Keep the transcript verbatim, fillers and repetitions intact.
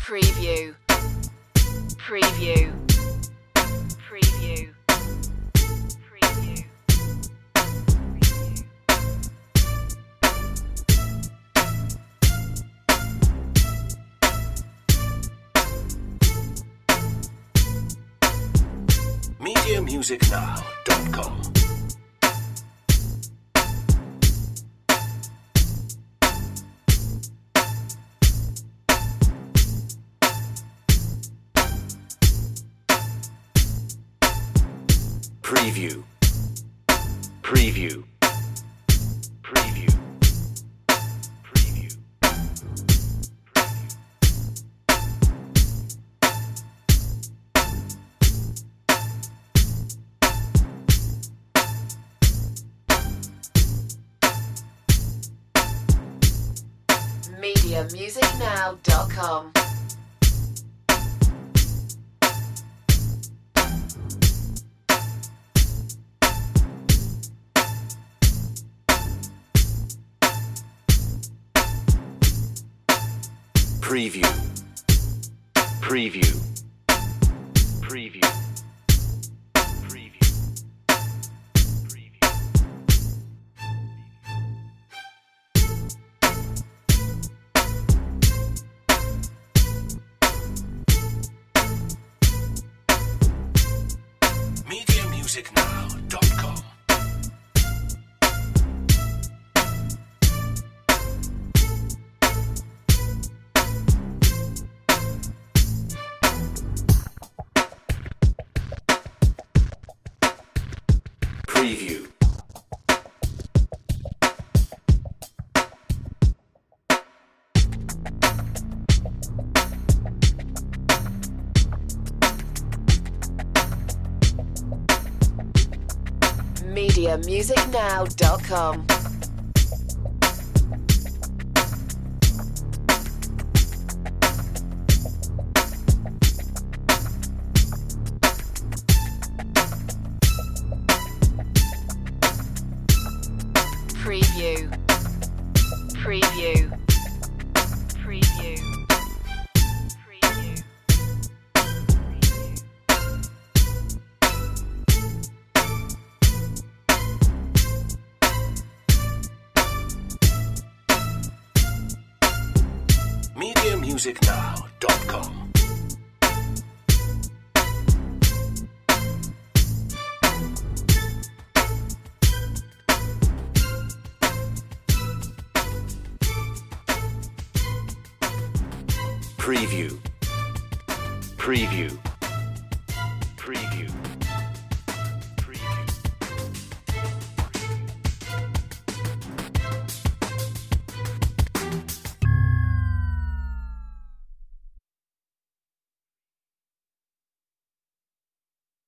Preview. Preview. Preview. Preview. media music now dot com. Preview. Preview. Preview. Preview. media music now dot com. Preview. Preview. Preview. Preview. Preview. media music now dot com. Preview. media music now dot com. Preview. Preview. Preview. Preview. media music now dot com. Preview. Preview. Preview.